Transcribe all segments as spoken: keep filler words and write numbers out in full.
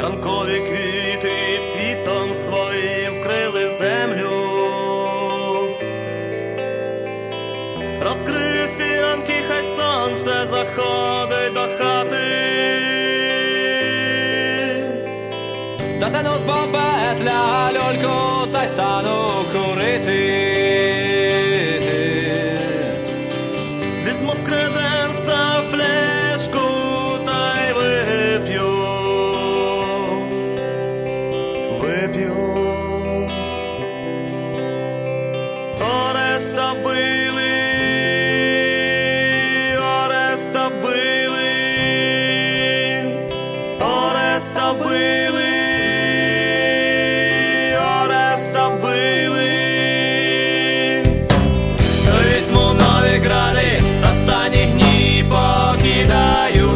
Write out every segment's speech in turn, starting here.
ранкові квіти цвітом своїм вкрили землю. Розкрив фіранки, хай сонце заходить до хати. Достану з бомбетля люльку та й стану курити. Візьму з креденса флешку та й вип'ю. Вип'ю. Ореста вбили, Ореста вбили, Ореста вбили, Ореста вбили. Візьму нові грани, останні гні покидаю,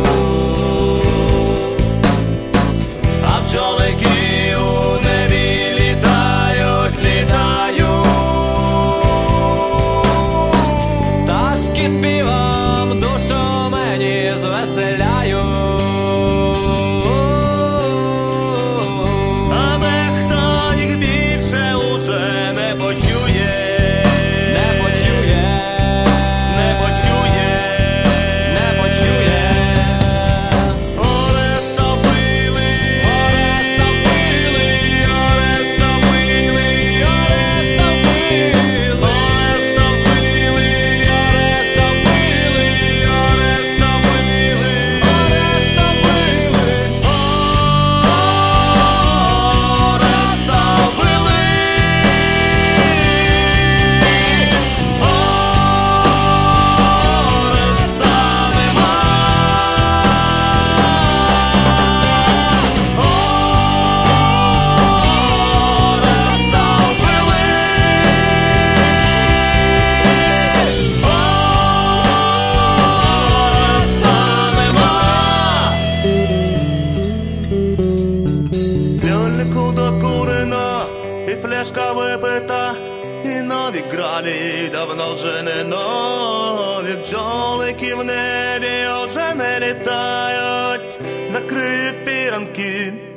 а бджолики у небі літають, літають. Пташки співом душу мені звеселяють. А дехто їх більше уже не почує. Не почує, Не почує, не почує. Ореста вбили, Ореста вбили, Ореста вбили, Ореста вбили, Ореста вбили, Ореста вбили, Ореста вбили, Ореста вбили, Ореста вбили. Ореста нема. Ореста вбили. Ореста нема. Льольнику докурено, і флешка випита, і нові гралі давно вже не нові. Бджолики в небі вже не літають, закрив фіранки.